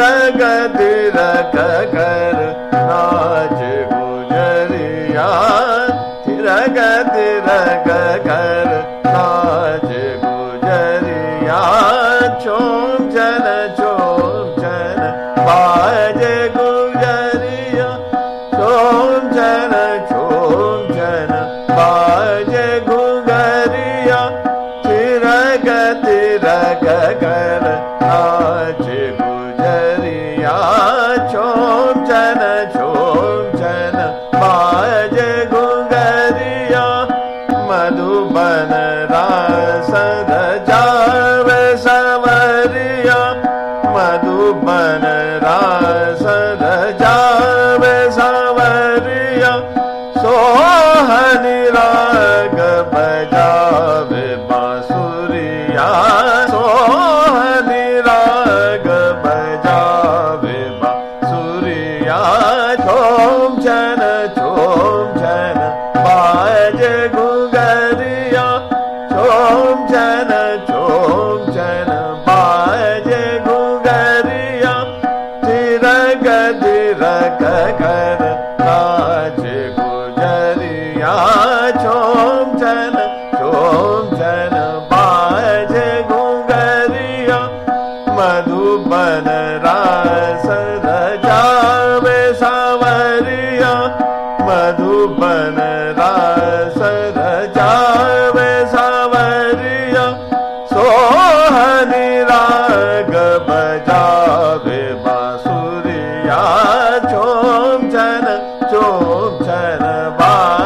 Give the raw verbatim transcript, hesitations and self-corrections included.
तिरक तिरक कर नाच गुजरिया, तिरक तिरक कर नाच गुजरिया। चोम चन चोम चन बाज गुजरिया, चोम चन चोम चन बाज गुजरिया। तिरक तिरक कर नाच गुजरिया, चोम चन चोम चन बाज गुजरिया। मधुबन रास रचावे सवरिया, मधुबन रास रचावे सवरिया। सोहनी राग बजावे बांसुरिया, सोहनी राग बजावे बांसुरिया। चोम चन चोम चन बाज गुजरिया, चोम चन चोम चन बाज गुजरिया। तिरक तिरक कर नाच गुजरिया, चोम चन चोम चन बाज गुजरिया। मधुबन रास रचावे सावरिया, मधुबन रास रचावे सावरिया। सोहनी राग बजावे बांसुरिया, चोम चन चोम चन बा